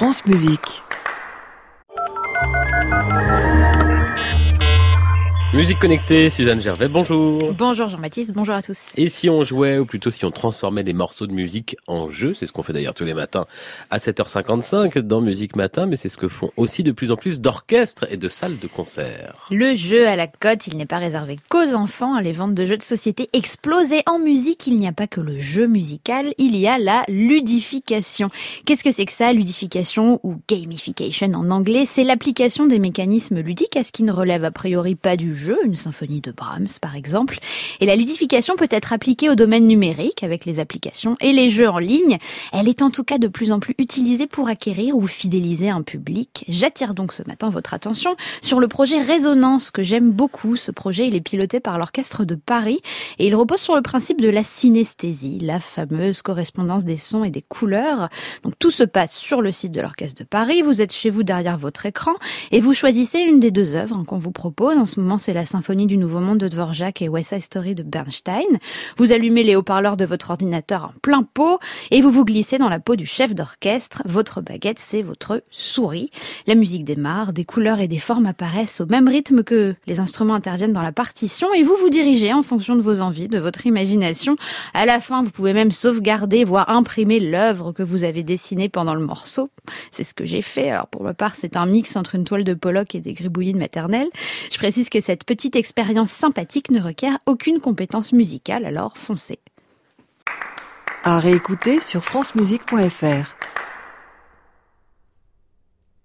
France Musique. Musique connectée, Suzanne Gervais, bonjour. Bonjour Jean-Baptiste, bonjour à tous. Et si on jouait, ou plutôt si on transformait des morceaux de musique en jeu, c'est ce qu'on fait d'ailleurs tous les matins à 7h55 dans Musique Matin, mais c'est ce que font aussi de plus en plus d'orchestres et de salles de concert. Le jeu à la cote, il n'est pas réservé qu'aux enfants. Les ventes de jeux de société explosent et en musique, il n'y a pas que le jeu musical, il y a la ludification. Qu'est-ce que c'est que ça, ludification ou gamification en anglais? C'est l'application des mécanismes ludiques à ce qui ne relève a priori pas du jeu, une symphonie de Brahms par exemple. Et la ludification peut être appliquée au domaine numérique avec les applications et les jeux en ligne. Elle est en tout cas de plus en plus utilisée pour acquérir ou fidéliser un public. J'attire donc ce matin votre attention sur le projet Résonance que j'aime beaucoup. Ce projet, il est piloté par l'Orchestre de Paris et il repose sur le principe de la synesthésie, la fameuse correspondance des sons et des couleurs. Donc tout se passe sur le site de l'Orchestre de Paris. Vous êtes chez vous derrière votre écran et vous choisissez une des deux œuvres qu'on vous propose. En ce moment, c'est la Symphonie du Nouveau Monde de Dvorak et West Side Story de Bernstein. Vous allumez les haut-parleurs de votre ordinateur en plein pot et vous vous glissez dans la peau du chef d'orchestre. Votre baguette, c'est votre souris. La musique démarre, des couleurs et des formes apparaissent au même rythme que les instruments interviennent dans la partition et vous vous dirigez en fonction de vos envies, de votre imagination. À la fin, vous pouvez même sauvegarder, voire imprimer l'œuvre que vous avez dessinée pendant le morceau. C'est ce que j'ai fait. Alors pour ma part, c'est un mix entre une toile de Pollock et des gribouillis de maternelle. Je précise que cette petite expérience sympathique ne requiert aucune compétence musicale, alors foncez. À réécouter sur francemusique.fr.